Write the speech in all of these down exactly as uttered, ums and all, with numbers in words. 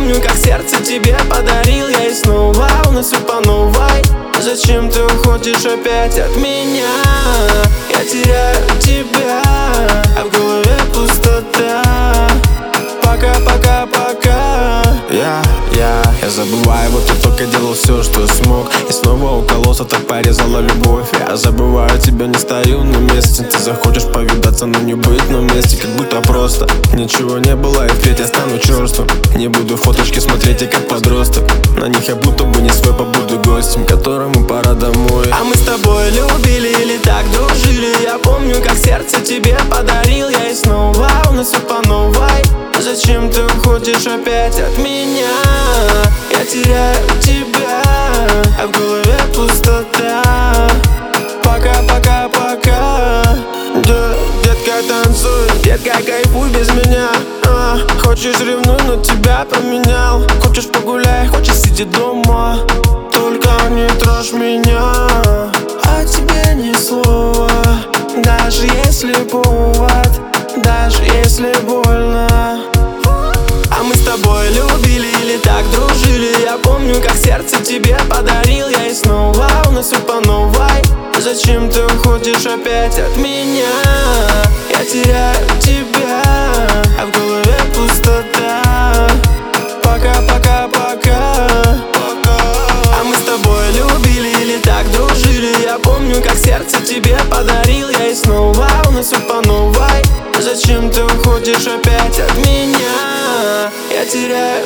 помню, как сердце тебе подарил я. И снова у нас все по новой. Зачем ты уходишь опять от меня? Я теряю тебя, а в голове пустота. Пока, пока, пока. Я, я, я забываю, вот я только делал все, что смог. И снова укололся, так порезала любовь. Я забываю тебя, не стою на месте. Ты захочешь повидаться, но не быть на месте. Как будто просто ничего не было, и впредь я стану черствым. Не буду фоточки смотреть, я как подросток. На них я будто бы не свой, побуду гостем, которому пора домой. А мы с тобой любили или так дружили. Я помню, как сердце тебе подарил я. И снова у нас все по новой. Зачем ты уходишь опять от меня? Я теряю тебя, а в голове пустота. Пока, пока, пока. Да, детка, танцуй, Детка, кайфуй без меня. а, Хочешь ревнуй, но тебя поменял. Хочешь погуляй, хочешь сиди дома. Только не трожь меня. А тебе ни слова. Даже если повод, даже если больно. А мы с тобой любили или так дружили. Я помню, как сердце тебе подарил я. И снова у нас все по новой. Зачем ты уходишь опять от меня? Я теряю тебя, а в голове пустота. Пока, пока, пока. А мы с тобой любили или так дружили. Я помню, как сердце тебе подарил я. И снова у нас все по новой. Зачем ты уходишь опять от меня? Я теряю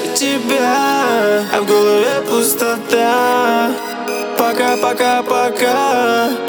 тебя, а в голове пустота. Пока, пока, пока.